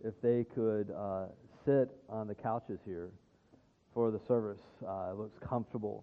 if they could sit on the couches here for the service. It looks comfortable.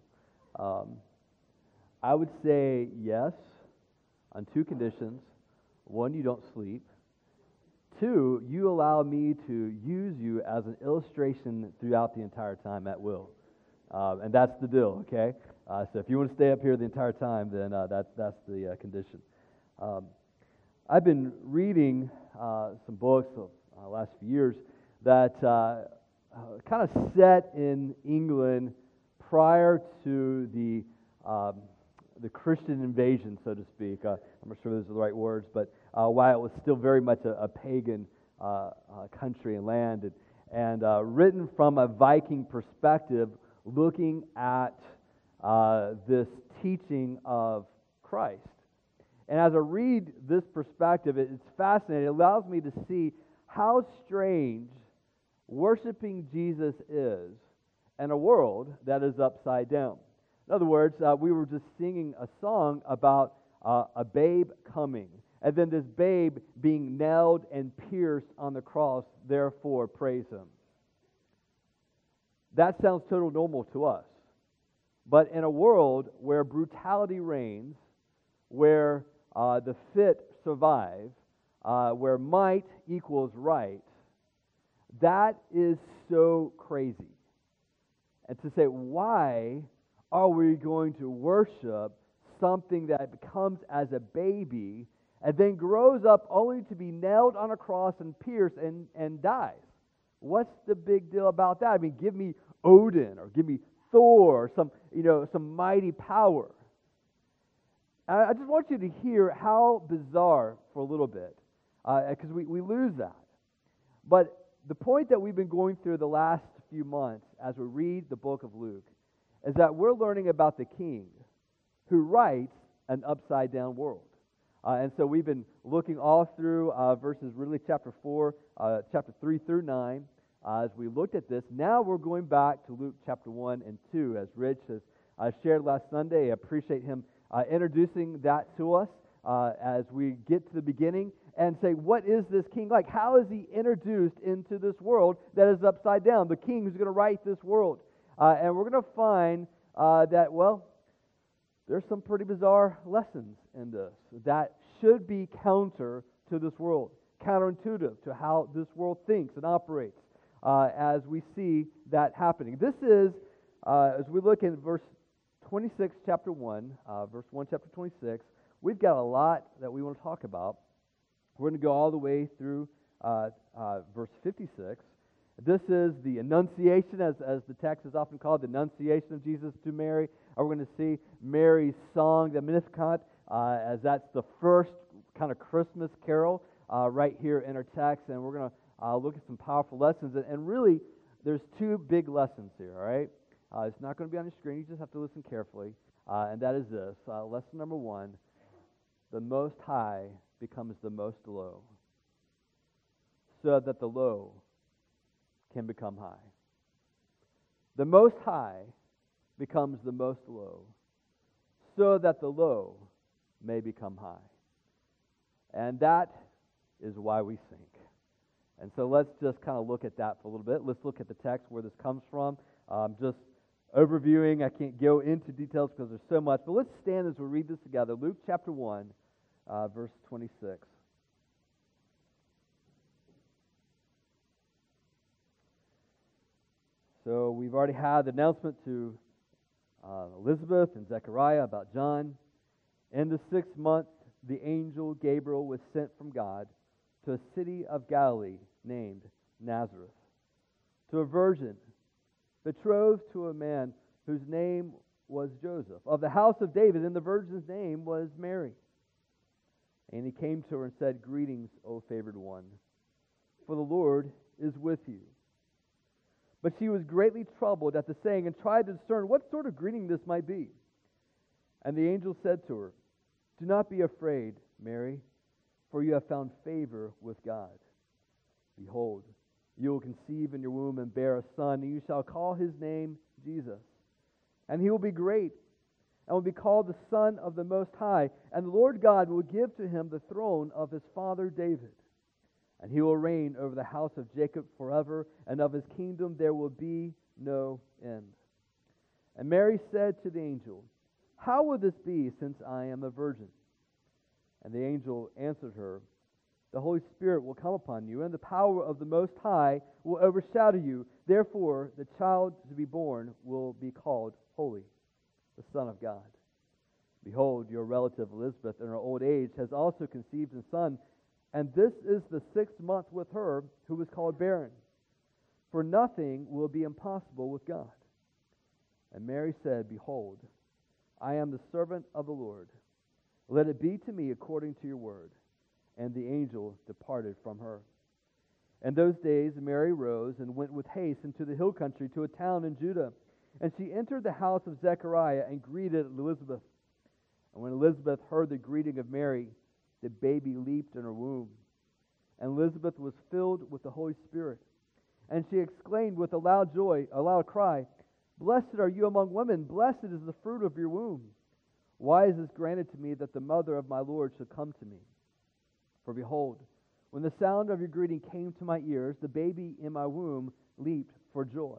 I would say yes on two conditions. One, you don't sleep. Two, you allow me to use you as an illustration throughout the entire time at will. And that's the deal, okay? So if you want to stay up here the entire time, then that's the condition. I've been reading some books the last few years that kind of set in England prior to the Christian invasion, so to speak. I'm not sure those are the right words, but while it was still very much a pagan country and land, and written from a Viking perspective, looking at this teaching of Christ. And as I read this perspective, it's fascinating. It allows me to see how strange worshiping Jesus is in a world that is upside down. In other words, we were just singing a song about a babe coming, and then this babe being nailed and pierced on the cross, therefore praise Him. That sounds totally normal to us. But in a world where brutality reigns, where the fit survive, where might equals right, that is so crazy. And to say, why are we going to worship something that comes as a baby and then grows up only to be nailed on a cross and pierced and dies? What's the big deal about that? I mean, give me Odin or give me Thor or some mighty power. I just want you to hear how bizarre for a little bit, because we lose that. But the point that we've been going through the last few months as we read the book of Luke is that we're learning about the king who writes an upside-down world. And so we've been looking all through verses, really chapter 4, chapter 3 through 9, as we looked at this. Now we're going back to Luke chapter 1 and 2, as Rich has shared last Sunday. I appreciate him introducing that to us as we get to the beginning and say, what is this king like? How is he introduced into this world that is upside down? The king who's going to write this world. And we're going to find that, well, there's some pretty bizarre lessons in this that should be counter to this world, counterintuitive to how this world thinks and operates as we see that happening. This is, as we look in verse 26, chapter 1, verse 1, chapter 26, we've got a lot that we want to talk about. We're going to go all the way through verse 56. This is the Annunciation, as the text is often called, the Annunciation of Jesus to Mary. We're going to see Mary's song, the Magnificat, as that's the first kind of Christmas carol right here in our text. And we're going to look at some powerful lessons. And really, there's two big lessons here, all right? It's not going to be on your screen. You just have to listen carefully. And that is this. Lesson number one, the Most High becomes the most low, so that the low can become high. The Most High becomes the most low, so that the low may become high. And that is why we sink. And so let's just kind of look at that for a little bit. Let's look at the text where this comes from. Just overviewing, I can't go into details because there's so much, but let's stand as we read this together. Luke chapter 1, verse 26. So we've already had the announcement to Elizabeth and Zechariah about John. In the 6th month, the angel Gabriel was sent from God to a city of Galilee named Nazareth, to a virgin betrothed to a man whose name was Joseph, of the house of David, and the virgin's name was Mary. And he came to her and said, "Greetings, O favored one, for the Lord is with you." But she was greatly troubled at the saying and tried to discern what sort of greeting this might be. And the angel said to her, "Do not be afraid, Mary, for you have found favor with God. Behold, you will conceive in your womb and bear a son, and you shall call his name Jesus. And he will be great, and will be called the Son of the Most High. And the Lord God will give to him the throne of his father David. and he will reign over the house of Jacob forever, and of his kingdom there will be no end. And Mary said to the angel, How will this be, since I am a virgin? And the angel answered her, The Holy Spirit will come upon you, and the power of the Most High will overshadow you. Therefore, the child to be born will be called Holy, the Son of God. Behold, your relative Elizabeth in her old age has also conceived a son, and this is the 6th month with her who was called barren. For nothing will be impossible with God. And Mary said, Behold, I am the servant of the Lord. Let it be to me according to your word. And the angel departed from her. In those days Mary rose and went with haste into the hill country to a town in Judah. And she entered the house of Zechariah and greeted Elizabeth. And when Elizabeth heard the greeting of Mary, the baby leaped in her womb. And Elizabeth was filled with the Holy Spirit. And she exclaimed with a loud cry, Blessed are you among women, blessed is the fruit of your womb. Why is this granted to me that the mother of my Lord should come to me? For behold, when the sound of your greeting came to my ears, the baby in my womb leaped for joy.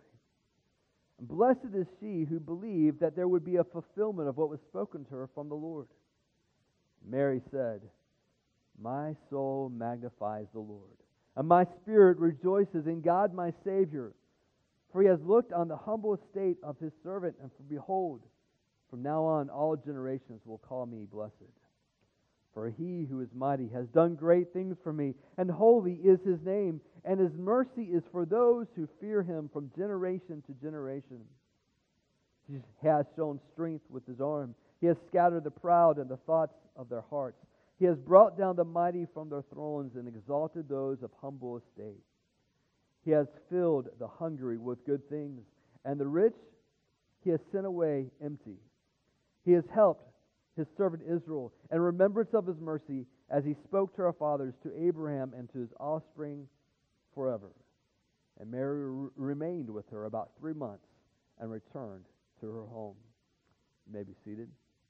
And blessed is she who believed that there would be a fulfillment of what was spoken to her from the Lord. Mary said, My soul magnifies the Lord, and my spirit rejoices in God my Savior, for he has looked on the humble estate of his servant, and for behold, from now on all generations will call me blessed. For he who is mighty has done great things for me, and holy is his name, and his mercy is for those who fear him from generation to generation. He has shown strength with his arm. He has scattered the proud in the thoughts of their hearts. He has brought down the mighty from their thrones and exalted those of humble estate. He has filled the hungry with good things, and the rich he has sent away empty. He has helped his servant Israel in remembrance of his mercy, as he spoke to our fathers, to Abraham, and to his offspring forever. And Mary remained with her about 3 months and returned to her home. You may be seated.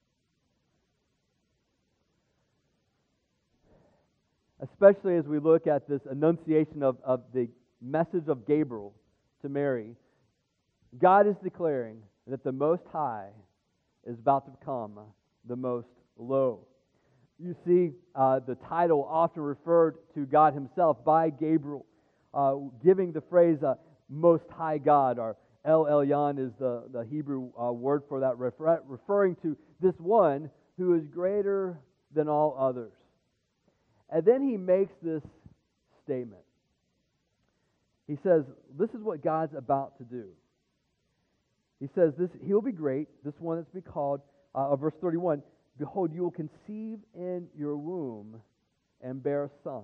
Especially as we look at this annunciation of the message of Gabriel to Mary, God is declaring that the Most High is about to become the Most Low. You see the title often referred to God himself by Gabriel, giving the phrase Most High God, or El Elyon is the Hebrew word for that, referring to this one who is greater than all others. And then he makes this statement. He says, this is what God's about to do. He says, he'll be great, this one that's be called, verse 31, Behold, you will conceive in your womb and bear a son.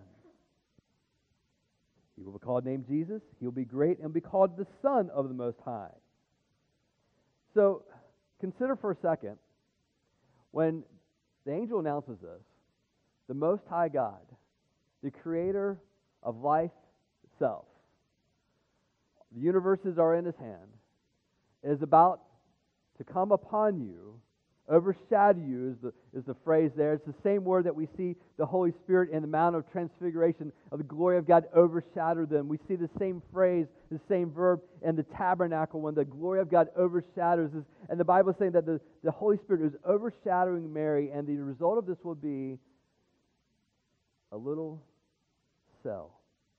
He will be called named Jesus. He will be great and be called the Son of the Most High. So, consider for a second, when the angel announces this, the Most High God, the creator of life itself, the universes are in his hand, is about to come upon you, overshadow you is the phrase there. It's the same word that we see the Holy Spirit in the Mount of Transfiguration, of the glory of God overshadowed them. We see the same phrase, the same verb in the tabernacle when the glory of God overshadows us. And the Bible is saying that the Holy Spirit is overshadowing Mary, and the result of this will be a little cell.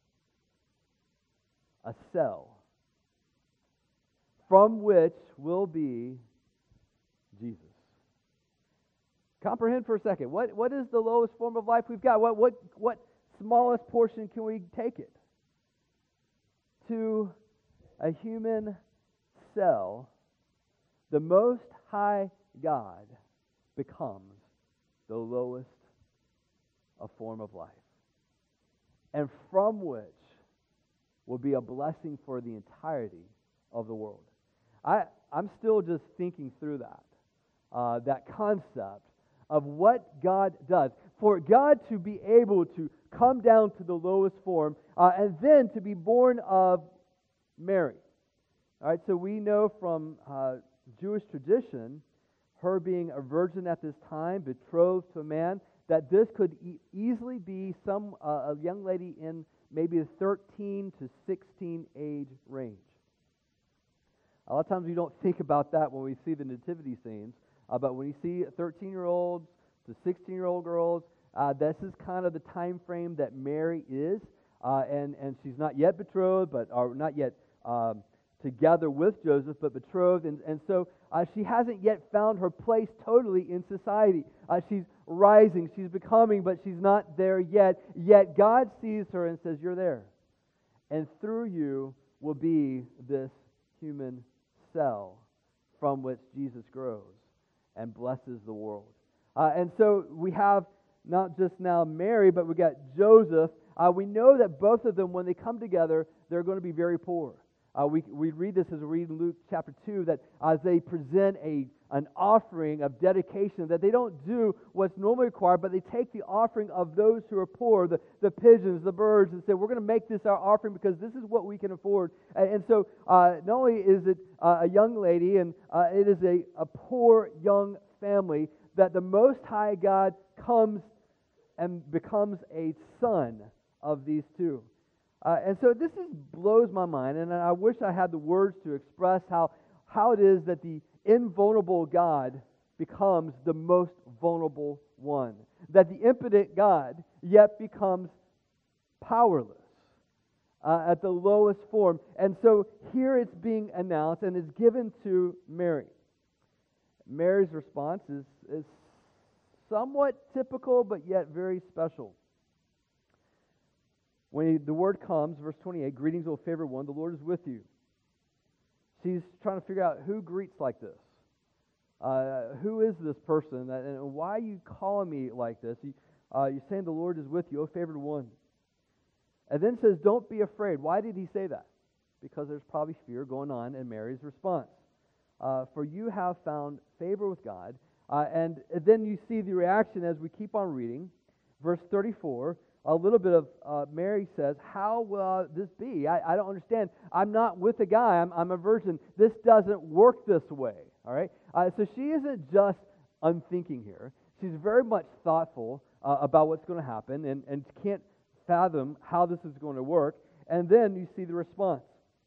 A cell from which will be Jesus. Comprehend for a second. What is the lowest form of life we've got? What smallest portion can we take it? To a human cell, the Most High God becomes the lowest of form of life, and from which will be a blessing for the entirety of the world. I'm still just thinking through that concept of what God does. For God to be able to come down to the lowest form and then to be born of Mary. All right, so we know from Jewish tradition, her being a virgin at this time, betrothed to a man, that this could easily be a young lady in maybe the 13 to 16 age range. A lot of times we don't think about that when we see the nativity scenes, but when you see 13-year-olds to 16-year-old girls, this is kind of the time frame that Mary is, and she's not yet betrothed, or not yet together with Joseph, but betrothed, and so she hasn't yet found her place totally in society. She's rising, she's becoming, but she's not there yet. Yet God sees her and says, "You're there, and through you will be this human cell from which Jesus grows and blesses the world." And so we have not just now Mary, but we got Joseph. We know that both of them, when they come together, they're going to be very poor. We read this as we read in Luke chapter 2, that as they present an offering of dedication, that they don't do what's normally required, but they take the offering of those who are poor, the pigeons, the birds, and say, "We're going to make this our offering because this is what we can afford." And so not only is it a young lady, and it is a poor young family, that the Most High God comes and becomes a son of these two. And so this blows my mind, and I wish I had the words to express how it is that the invulnerable God becomes the most vulnerable one. That the impotent God yet becomes powerless at the lowest form. And so here it's being announced and is given to Mary. Mary's response is somewhat typical, but yet very special. When the word comes, verse 28, "Greetings, O favored one, the Lord is with you." She's trying to figure out who greets like this. Who is this person? And why are you calling me like this? You're saying the Lord is with you, O favored one. And then says, "Don't be afraid." Why did he say that? Because there's probably fear going on in Mary's response. "For you have found favor with God." And then you see the reaction as we keep on reading. Verse 34, a little bit of Mary says, "How will this be? I don't understand. I'm not with a guy. I'm a virgin. This doesn't work this way." All right? So she isn't just unthinking here. She's very much thoughtful about what's going to happen and can't fathom how this is going to work. And then you see the response.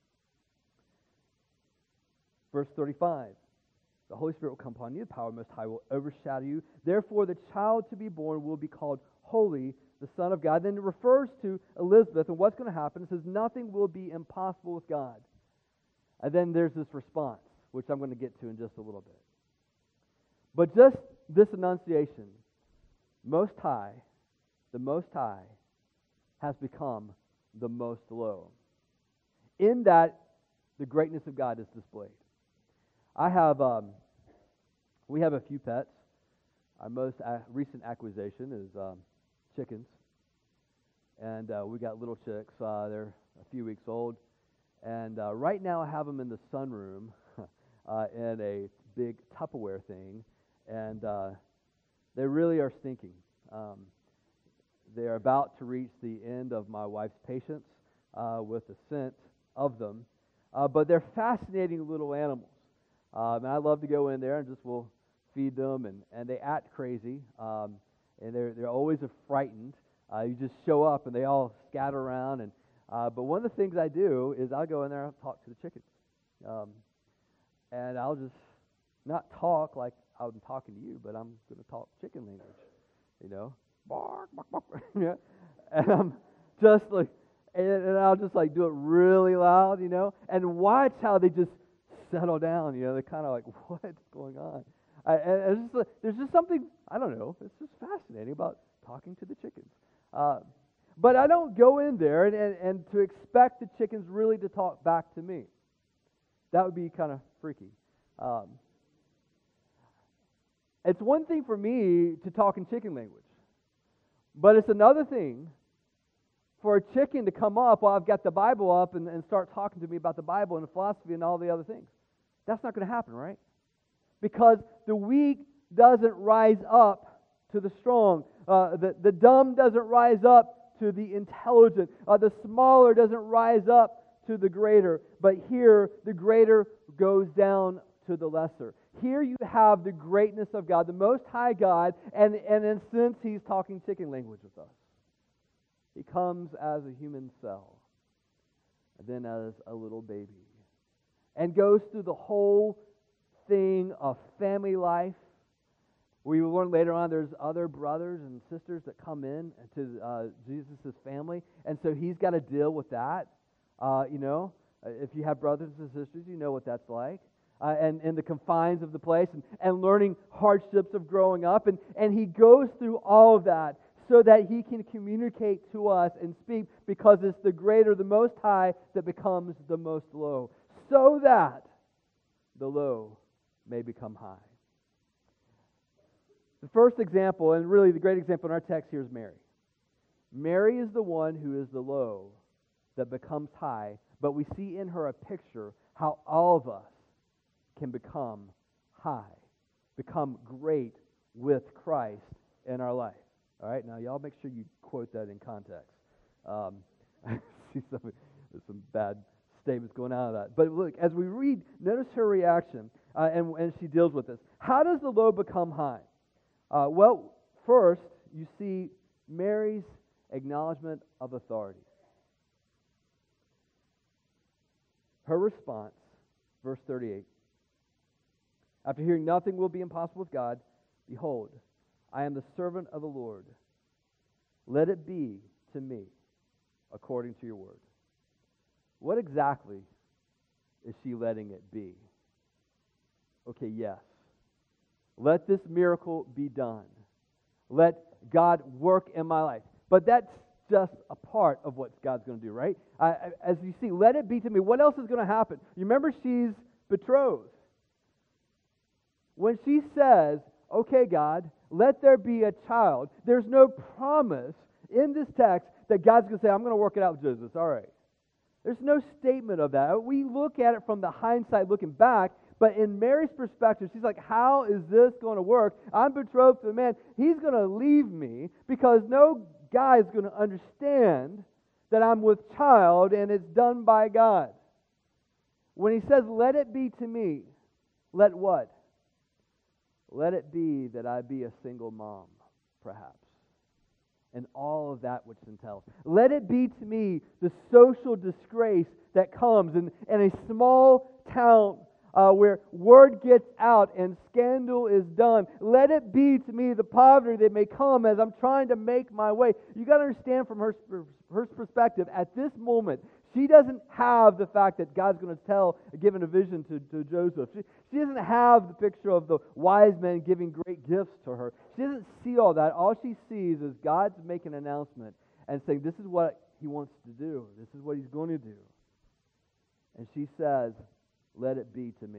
Verse 35. "The Holy Spirit will come upon you. The power of the Most High will overshadow you. Therefore, the child to be born will be called Holy, the Son of God." Then it refers to Elizabeth and what's going to happen. It says, "Nothing will be impossible with God." And then there's this response, which I'm going to get to in just a little bit. But just this annunciation, Most High, the Most High, has become the Most Low. In that, the greatness of God is displayed. We have a few pets. Our most recent acquisition is chickens, and we got little chicks. They're a few weeks old, and right now I have them in the sunroom in a big Tupperware thing, and they really are stinking. They're about to reach the end of my wife's patience with the scent of them, but they're fascinating little animals. And I love to go in there and just will feed them, and they act crazy, and they're always frightened. You just show up and they all scatter around, and but one of the things I do is I'll go in there and talk to the chickens, and I'll just not talk like I'm talking to you, but I'm going to talk chicken language, bark, bark, bark, yeah, and I'm just like, and I'll just like do it really loud, and watch how they just settle down. They're kind of like, what's going on? And there's just something, I don't know, it's just fascinating about talking to the chickens. But I don't go in there and to expect the chickens really to talk back to me. That would be kind of freaky. It's one thing for me to talk in chicken language, but it's another thing for a chicken to come up while I've got the Bible up and start talking to me about the Bible and the philosophy and all the other things. That's not going to happen, right? Because the weak doesn't rise up to the strong. The dumb doesn't rise up to the intelligent. The smaller doesn't rise up to the greater. But here, the greater goes down to the lesser. Here you have the greatness of God, the Most High God, and in a sense, He's talking chicken language with us. He comes as a human cell, and then as a little baby, and goes through the whole thing of family life. We will learn later on there's other brothers and sisters that come in to Jesus' family, and so He's got to deal with that. If you have brothers and sisters, you know what that's like. And in the confines of the place, and learning hardships of growing up. And He goes through all of that so that He can communicate to us and speak, because it's the greater, the Most High, that becomes the most low, so that the low may become high. The first example, and really the great example in our text here, is Mary. Mary is the one who is the low that becomes high, but we see in her a picture how all of us can become high, become great with Christ in our life. All right, now y'all make sure you quote that in context. I see there's some bad statements going out of that. But look, as we read, notice her reaction, and she deals with this. How does the low become high? Well, first, you see Mary's acknowledgement of authority. Her response, verse 38, after hearing nothing will be impossible with God, behold, I am the servant of the Lord. Let it be to me according to your word. What exactly is she letting it be? Okay, yes. Let this miracle be done. Let God work in my life. But that's just a part of what God's going to do, right? As you see, let it be to me. What else is going to happen? You remember she's betrothed. When she says, okay, God, let there be a child, there's no promise in this text that God's going to say, I'm going to work it out with Jesus. All right. There's no statement of that. We look at it from the hindsight looking back, but in Mary's perspective, she's like, how is this going to work? I'm betrothed to a man. He's going to leave me because no guy is going to understand that I'm with child and it's done by God. When He says, let it be to me, let what? Let it be that I be a single mom, perhaps, and all of that which entails. Let it be to me the social disgrace that comes in a small town where word gets out and scandal is done. Let it be to me the poverty that may come as I'm trying to make my way. You got to understand from her perspective, at this moment, she doesn't have the fact that God's going to give a vision to Joseph. She doesn't have the picture of the wise men giving great gifts to her. She doesn't see all that. All she sees is God's making an announcement and saying, this is what He wants to do. This is what He's going to do. And she says, let it be to me.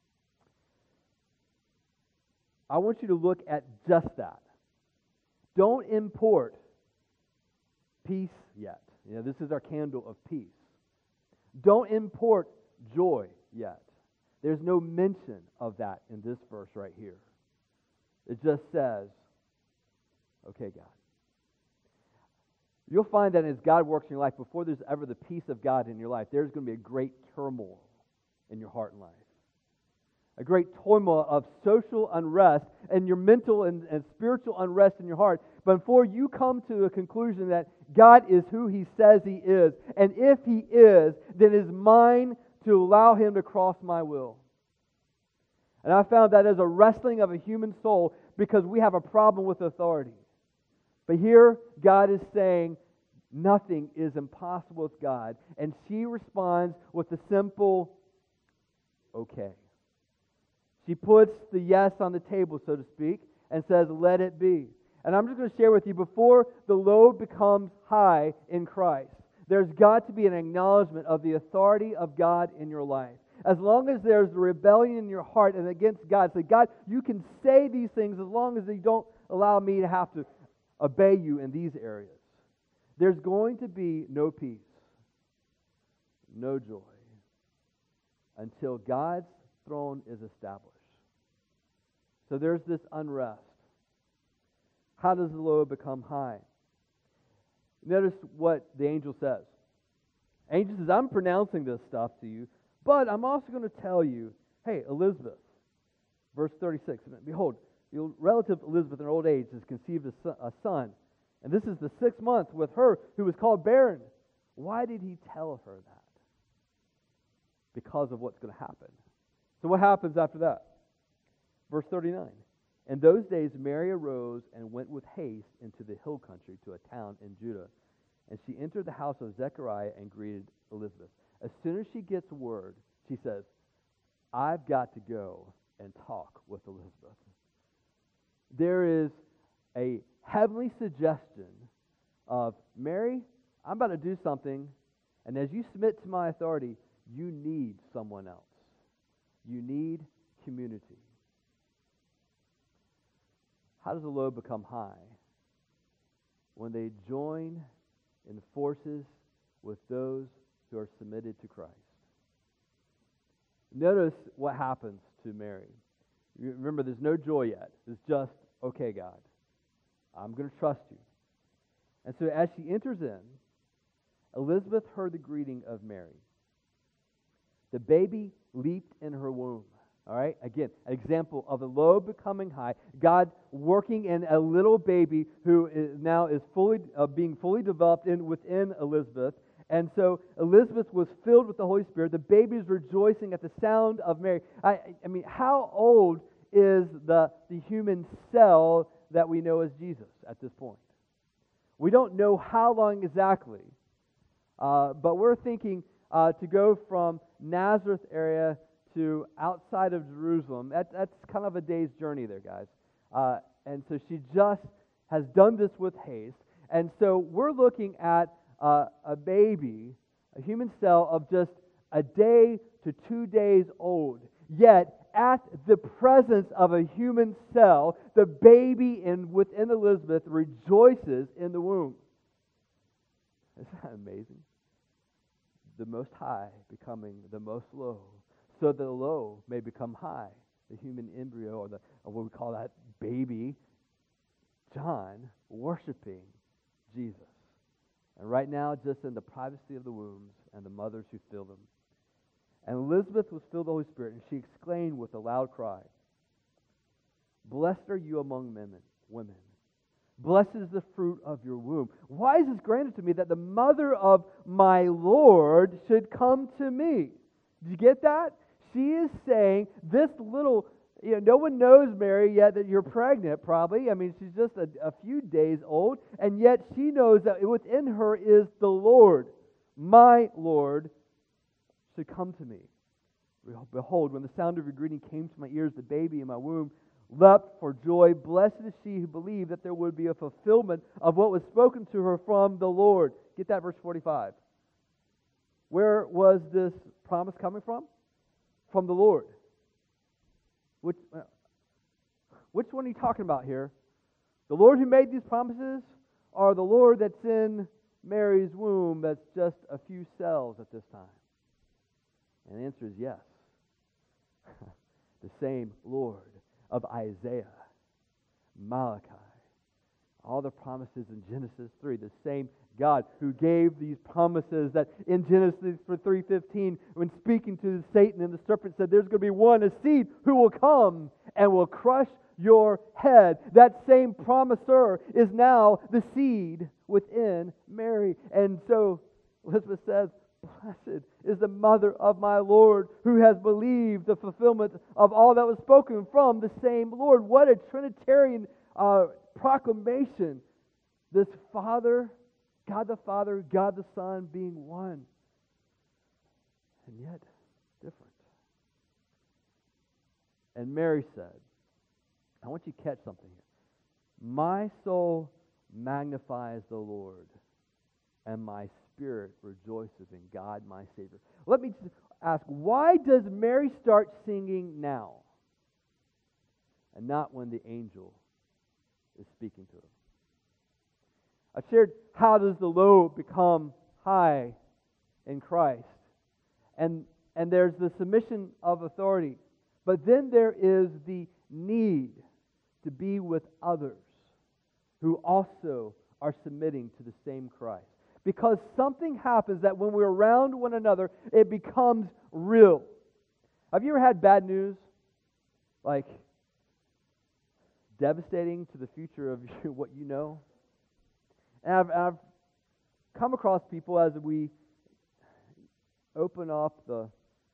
I want you to look at just that. Don't import peace yet. This is our candle of peace. Don't import joy yet. There's no mention of that in this verse right here. It just says, okay, God. You'll find that as God works in your life, before there's ever the peace of God in your life, there's going to be a great turmoil in your heart and life. A great turmoil of social unrest and your mental and spiritual unrest in your heart. But before you come to a conclusion that God is who He says He is, and if He is, then it is mine to allow Him to cross my will. And I found that as a wrestling of a human soul because we have a problem with authority. But here, God is saying, nothing is impossible with God. And she responds with a simple, okay. She puts the yes on the table, so to speak, and says, let it be. And I'm just going to share with you, before the load becomes high in Christ, there's got to be an acknowledgement of the authority of God in your life. As long as there's rebellion in your heart and against God, say, God, you can say these things as long as you don't allow me to have to obey you in these areas. There's going to be no peace, no joy, until God's throne is established. So there's this unrest. How does the low become high? Notice what the angel says. Angel says, I'm pronouncing this stuff to you, but I'm also going to tell you, hey, Elizabeth, Verse 36, behold, your relative Elizabeth in her old age has conceived a son, and this is the 6th month with her who was called barren. Why did he tell her that? Because of what's going to happen. So what happens after that? Verse 39. In those days Mary arose and went with haste into the hill country to a town in Judah. And she entered the house of Zechariah and greeted Elizabeth. As soon as she gets word, she says, I've got to go and talk with Elizabeth. There is a heavenly suggestion of, Mary, I'm about to do something, and as you submit to my authority, you need someone else. You need community. How does the low become high? When they join in forces with those who are submitted to Christ. Notice what happens to Mary. Remember, there's no joy yet. It's just, okay, God, I'm going to trust you. And so as she enters in, Elizabeth heard the greeting of Mary. The baby leaped in her womb. All right? Again, an example of the low becoming high. God working in a little baby who now is being fully developed within Elizabeth. And so Elizabeth was filled with the Holy Spirit. The baby is rejoicing at the sound of Mary. I mean, how old is the human cell that we know as Jesus at this point? We don't know how long exactly, but we're thinking to go from Nazareth area to outside of Jerusalem. That's kind of a day's journey there, guys. And so she just has done this with haste. And so we're looking at a baby, a human cell of just a day to 2 days old. Yet, at the presence of a human cell, the baby within Elizabeth rejoices in the womb. Isn't that amazing? The most high becoming the most low, so the low may become high. The human embryo, or what we call that baby, John, worshiping Jesus. And right now, just in the privacy of the wombs and the mothers who fill them. And Elizabeth was filled with the Holy Spirit, and she exclaimed with a loud cry, Blessed are you among women. Blessed is the fruit of your womb. Why is this granted to me that the mother of my Lord should come to me? Did you get that? She is saying, this little, no one knows, Mary, yet that you're pregnant, probably. I mean, she's just a few days old, and yet she knows that within her is the Lord. My Lord should come to me. Behold, when the sound of your greeting came to my ears, the baby in my womb leapt for joy. Blessed is she who believed that there would be a fulfillment of what was spoken to her from the Lord. Get that, verse 45. Where was this promise coming from? From the Lord. Which one are you talking about here? The Lord who made these promises, or the Lord that's in Mary's womb that's just a few cells at this time? And the answer is yes. The same Lord of Isaiah, Malachi, all the promises in Genesis 3, the same God who gave these promises that in Genesis 3:15, when speaking to Satan and the serpent, said there's going to be one, a seed, who will come and will crush your head. That same promiser is now the seed within Mary. And so Elizabeth says, Blessed is the mother of my Lord, who has believed the fulfillment of all that was spoken from the same Lord. What a Trinitarian proclamation. This Father, God the Father, God the Son being one. And yet, different. And Mary said, I want you to catch something here. My soul magnifies the Lord, and my spirit rejoices in God my Savior. Let me just ask, why does Mary start singing now and not when the angel is speaking to her? I shared how does the low become high in Christ. And there's the submission of authority. But then there is the need to be with others who also are submitting to the same Christ. Because something happens that when we're around one another, it becomes real. Have you ever had bad news? Like, devastating to the future of what you know. And I've come across people as we open up the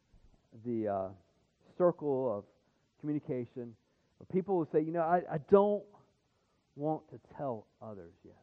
circle of communication, where people will say, I don't want to tell others yet.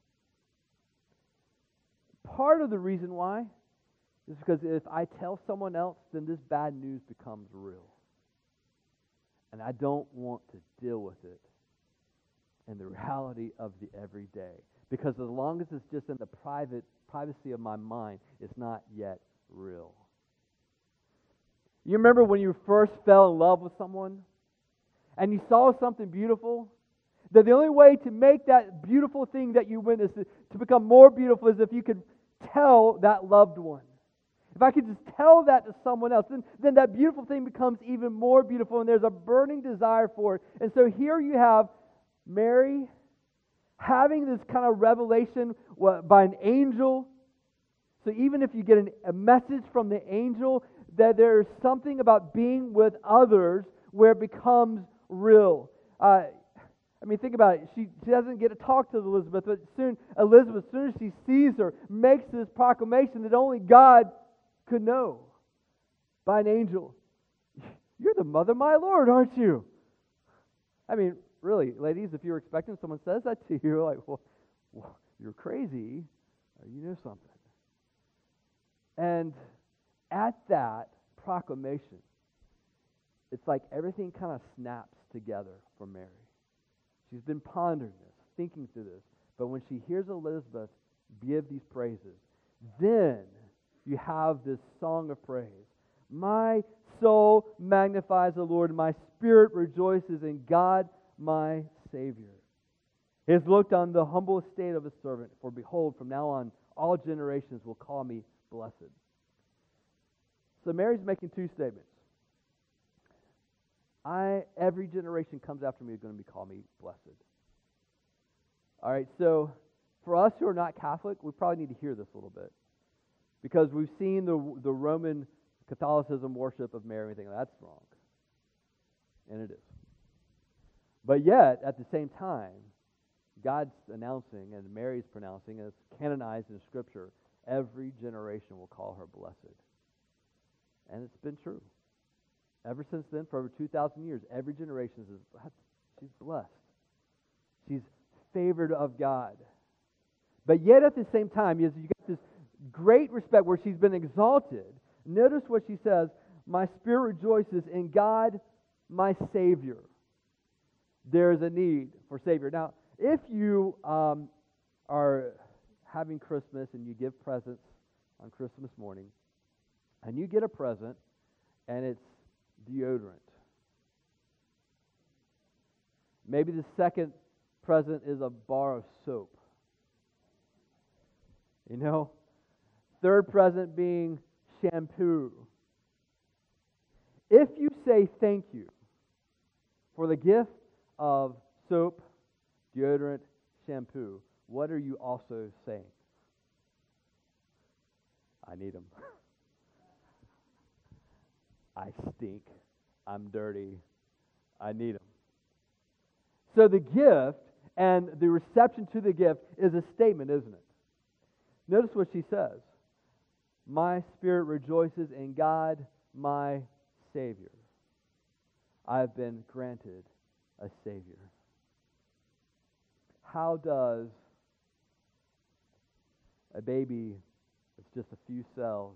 Part of the reason why is because if I tell someone else, then this bad news becomes real. And I don't want to deal with it in the reality of the everyday. Because as long as it's just in the privacy of my mind, it's not yet real. You remember when you first fell in love with someone and you saw something beautiful? That the only way to make that beautiful thing that you witnessed to become more beautiful is if you could tell that loved one. If I could just tell that to someone else, then that beautiful thing becomes even more beautiful, and there's a burning desire for it. And so here you have Mary having this kind of revelation by an angel. So even if you get a message from the angel, that there's something about being with others where it becomes real. Think about it. She doesn't get to talk to Elizabeth, but Elizabeth, as soon as she sees her, makes this proclamation that only God could know by an angel. You're the mother of my Lord, aren't you? Really, ladies, if you're expecting someone says that to you, you're like, well, you're crazy, or you know something. And at that proclamation, it's like everything kind of snaps together for Mary. She's been pondering this, thinking through this. But when she hears Elizabeth give these praises, then you have this song of praise. My soul magnifies the Lord, and my spirit rejoices in God, my Savior. He has looked on the humble estate of his servant, for behold, from now on, all generations will call me blessed. So Mary's making two statements. Every generation comes after me is going to be called me blessed. All right, so for us who are not Catholic, we probably need to hear this a little bit. Because we've seen the Roman Catholicism worship of Mary and think that's wrong. And it is. But yet, at the same time, God's announcing and Mary's pronouncing, and it's canonized in Scripture, every generation will call her blessed. And it's been true. Ever since then, for over 2,000 years, every generation says, she's blessed. She's favored of God. But yet at the same time, you get this great respect where she's been exalted. Notice what she says, my spirit rejoices in God, my Savior. There's a need for Savior. Now, if you are having Christmas and you give presents on Christmas morning, and you get a present, and it's deodorant. Maybe the second present is a bar of soap. Third present being shampoo. If you say thank you for the gift of soap, deodorant, shampoo, what are you also saying? I need them. I stink. I'm dirty. I need them. So the gift and the reception to the gift is a statement, isn't it? Notice what she says. My spirit rejoices in God, my Savior. I have been granted a Savior. How does a baby that's just a few cells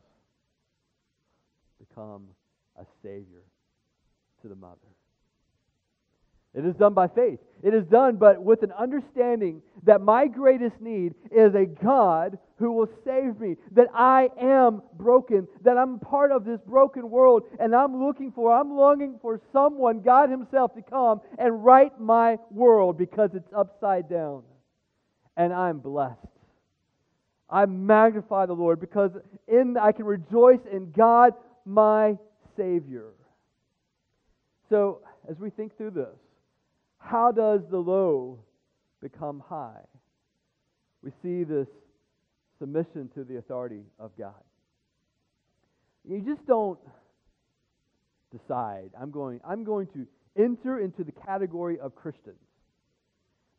become a Savior to the mother? It is done by faith. It is done, but with an understanding that my greatest need is a God who will save me, that I am broken, that I'm part of this broken world, and I'm longing for someone, God Himself, to come and right my world because it's upside down. And I'm blessed. I magnify the Lord because I can rejoice in God, my Savior. So, as we think through this, how does the low become high? We see this submission to the authority of God. You just don't decide, I'm going to enter into the category of Christians.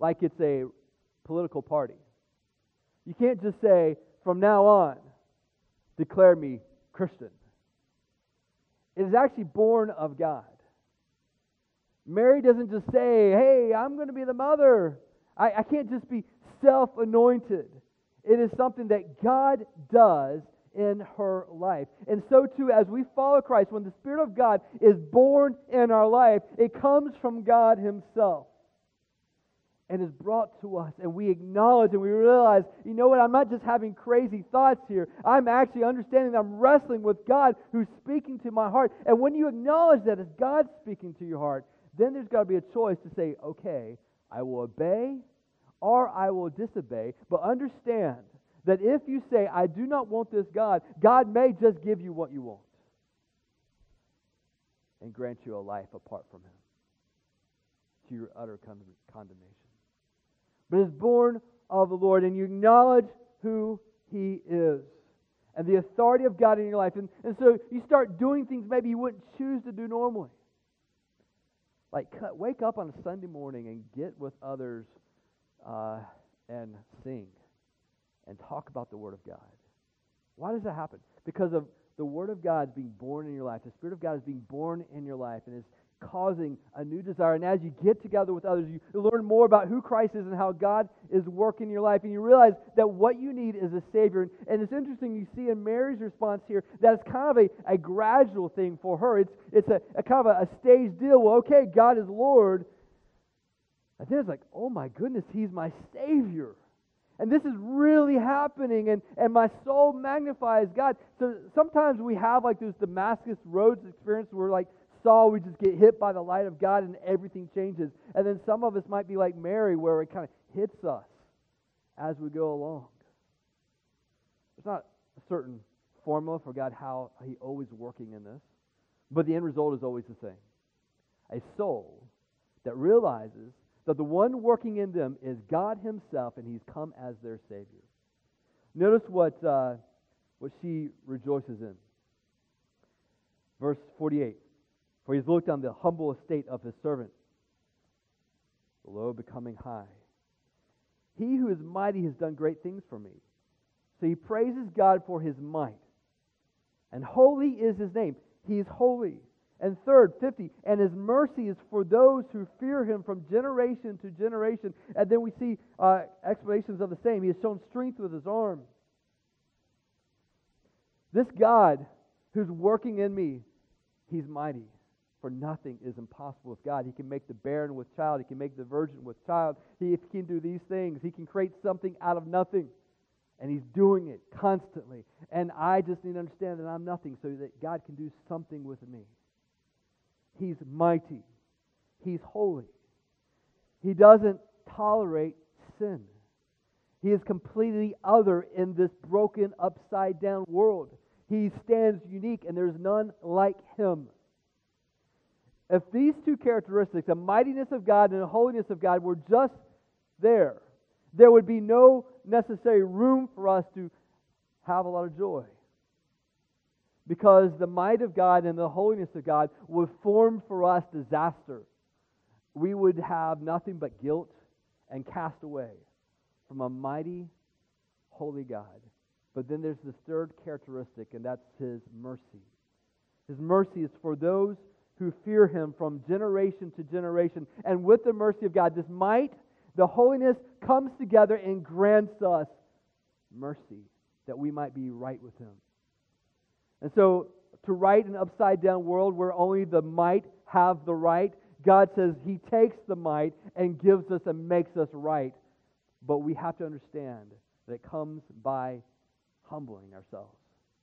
like it's a political party. You can't just say, from now on, declare me Christian. It is actually born of God. Mary doesn't just say, hey, I'm going to be the mother. I can't just be self-anointed. It is something that God does in her life. And so too, as we follow Christ, when the Spirit of God is born in our life, it comes from God Himself and is brought to us, and we acknowledge and we realize, you know what, I'm not just having crazy thoughts here. I'm actually understanding that I'm wrestling with God who's speaking to my heart. And when you acknowledge that it's God speaking to your heart, then there's got to be a choice to say, okay, I will obey or I will disobey. But understand that if you say, I do not want this God, God may just give you what you want and grant you a life apart from Him to your utter condemnation. But it's born of the Lord, and you acknowledge who He is and the authority of God in your life. And so you start doing things maybe you wouldn't choose to do normally. Like wake up on a Sunday morning and get with others and sing and talk about the Word of God. Why does that happen? Because of the Word of God being born in your life. The Spirit of God is being born in your life and is causing a new desire. And as you get together with others, you learn more about who Christ is and how God is working in your life. And you realize that what you need is a Savior. And it's interesting, you see in Mary's response here, that it's kind of a gradual thing for her. It's a kind of a staged deal. Well, okay, God is Lord. And then it's like, oh my goodness, He's my Savior. And this is really happening, and my soul magnifies God. So sometimes we have like this Damascus Roads experience where like Saul, we just get hit by the light of God and everything changes. And then some of us might be like Mary, where it kind of hits us as we go along. There's not a certain formula for God how He always working in this, but the end result is always the same. A soul that realizes that the one working in them is God Himself, and He's come as their Savior. Notice what she rejoices in. Verse 48. For He has looked on the humble estate of His servant, the low becoming high. He who is mighty has done great things for me. So he praises God for His might. And holy is His name. He is holy. And third, 50, and His mercy is for those who fear Him from generation to generation. And then we see explanations of the same. He has shown strength with His arm. This God who's working in me, He's mighty. For nothing is impossible with God. He can make the barren with child. He can make the virgin with child. If He can do these things, He can create something out of nothing. And He's doing it constantly. And I just need to understand that I'm nothing so that God can do something with me. He's mighty. He's holy. He doesn't tolerate sin. He is completely other in this broken, upside-down world. He stands unique, and there's none like Him. If these two characteristics, the mightiness of God and the holiness of God, were just there would be no necessary room for us to have a lot of joy. Because the might of God and the holiness of God would form for us disaster. We would have nothing but guilt and cast away from a mighty, holy God. But then there's this third characteristic, and that's His mercy. His mercy is for those who fear Him from generation to generation. And with the mercy of God, this might, the holiness, comes together and grants us mercy, that we might be right with Him. And so, to right an upside-down world where only the might have the right, God says He takes the might and gives us and makes us right. But we have to understand that it comes by humbling ourselves.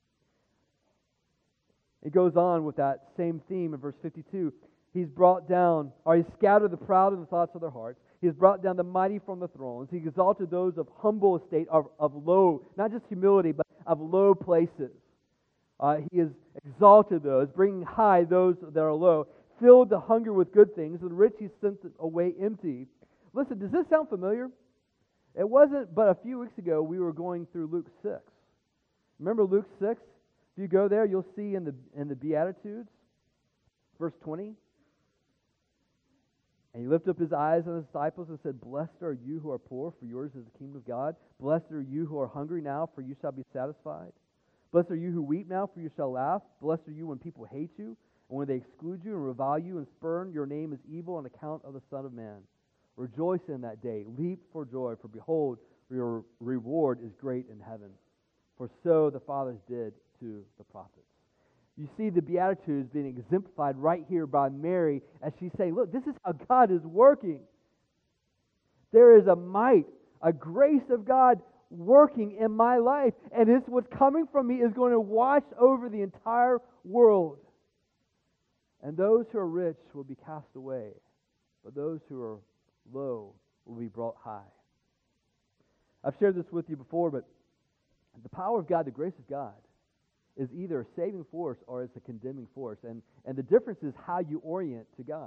It goes on with that same theme in verse 52. He's brought down, or He's scattered the proud in the thoughts of their hearts. He has brought down the mighty from the thrones. He exalted those of humble estate, of low, not just humility, but of low places. He has exalted those, bringing high those that are low, filled the hunger with good things, and the rich He sent away empty. Listen, does this sound familiar? It wasn't but a few weeks ago we were going through Luke 6. Remember Luke 6? If you go there, you'll see in the Beatitudes, verse 20. And he lifted up his eyes on the disciples and said, Blessed are you who are poor, for yours is the kingdom of God. Blessed are you who are hungry now, for you shall be satisfied. Blessed are you who weep now, for you shall laugh. Blessed are you when people hate you, and when they exclude you and revile you and spurn your name as evil on account of the Son of Man. Rejoice in that day. Leap for joy, for behold, your reward is great in heaven. For so the fathers did to the prophets. You see the Beatitudes being exemplified right here by Mary as she's saying, look, this is how God is working. There is a might, a grace of God working in my life, and it's what's coming from me is going to wash over the entire world. And those who are rich will be cast away, but those who are low will be brought high. I've shared this with you before, but the power of God, the grace of God, is either a saving force or it's a condemning force. And the difference is how you orient to God.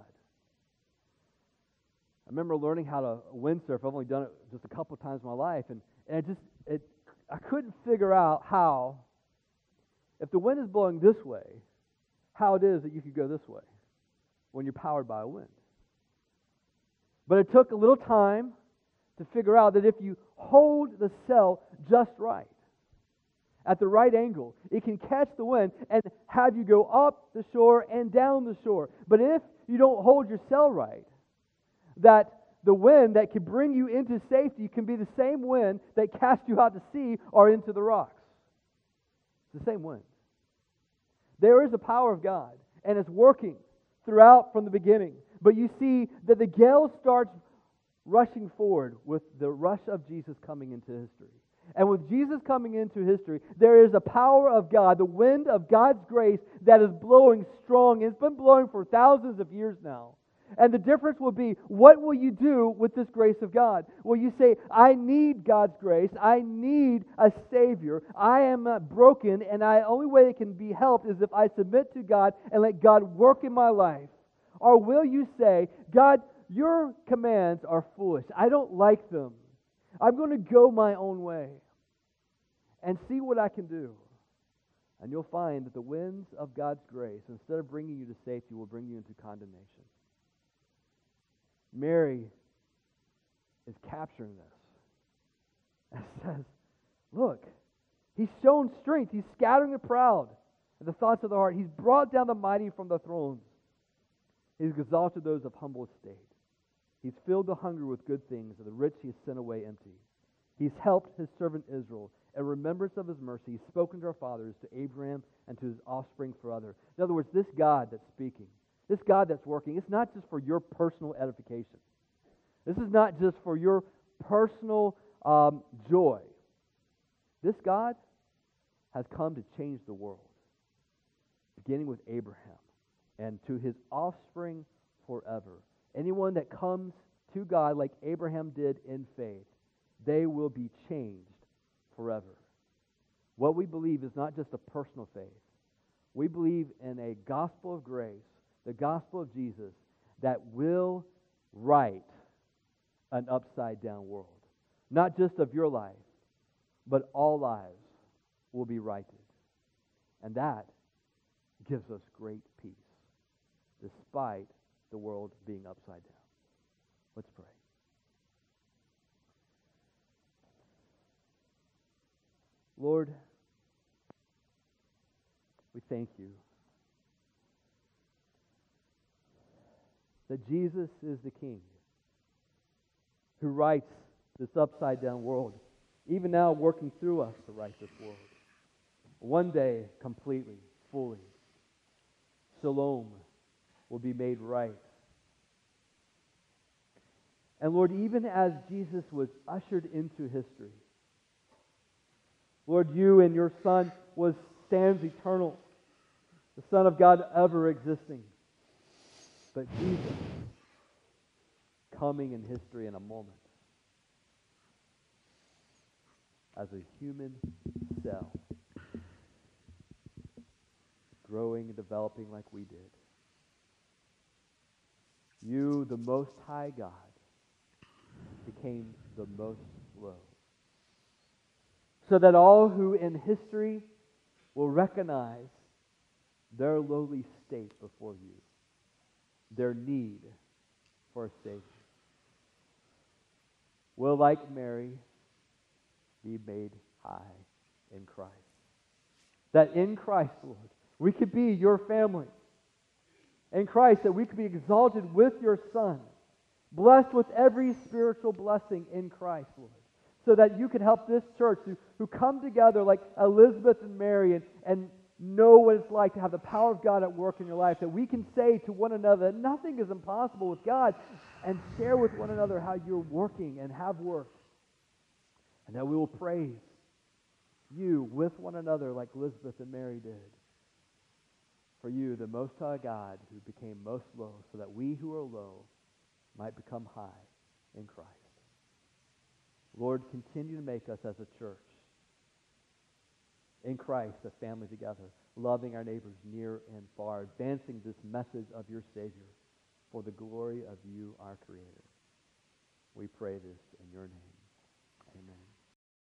I remember learning how to windsurf. I've only done it just a couple times in my life, and I couldn't figure out how, if the wind is blowing this way, how it is that you could go this way when you're powered by a wind. But it took a little time to figure out that if you hold the sail just right, at the right angle, it can catch the wind and have you go up the shore and down the shore. But if you don't hold your sail right, that the wind that can bring you into safety can be the same wind that casts you out to sea or into the rocks. It's the same wind. There is a power of God, and it's working throughout from the beginning. But you see that the gale starts rushing forward with the rush of Jesus coming into history. And with Jesus coming into history, there is a power of God, the wind of God's grace that is blowing strong. It's been blowing for thousands of years now. And the difference will be, what will you do with this grace of God? Will you say, I need God's grace. I need a Savior. I am broken, and the only way it can be helped is if I submit to God and let God work in my life? Or will you say, God, your commands are foolish. I don't like them. I'm going to go my own way and see what I can do. And you'll find that the winds of God's grace, instead of bringing you to safety, will bring you into condemnation. Mary is capturing this and says, look, he's shown strength. He's scattering the proud and the thoughts of the heart. He's brought down the mighty from the thrones. He's exalted those of humble estate. He's filled the hungry with good things, and the rich he has sent away empty. He's helped his servant Israel. In remembrance of his mercy, he's spoken to our fathers, to Abraham, and to his offspring forever. In other words, this God that's speaking, this God that's working, it's not just for your personal edification. This is not just for your personal joy. This God has come to change the world, beginning with Abraham and to his offspring forever. Anyone that comes to God like Abraham did in faith, they will be changed forever. What we believe is not just a personal faith. We believe in a gospel of grace, the gospel of Jesus, that will right an upside-down world. Not just of your life, but all lives will be righted. And that gives us great peace, despite the world being upside down. Let's pray. Lord, we thank you that Jesus is the King who rights this upside down world, even now working through us to right this world. One day, completely, fully, shalom will be made right. And Lord, even as Jesus was ushered into history, Lord, you and your Son stands eternal, the Son of God ever existing. But Jesus coming in history in a moment as a human cell, growing and developing like we did. You, the Most High God, became the most low, so that all who in history will recognize their lowly state before you, their need for a Savior will, like Mary, be made high in Christ. That in Christ, Lord, we could be your family. In Christ, that we could be exalted with your Son, blessed with every spiritual blessing in Christ, Lord, so that you could help this church who come together like Elizabeth and Mary and know what it's like to have the power of God at work in your life, that we can say to one another that nothing is impossible with God, and share with one another how you're working and have worked, and that we will praise you with one another like Elizabeth and Mary did. For you, the Most High God, who became most low, so that we who are low might become high in Christ. Lord, continue to make us as a church in Christ, a family together, loving our neighbors near and far, advancing this message of your Savior for the glory of you, our Creator. We pray this in your name.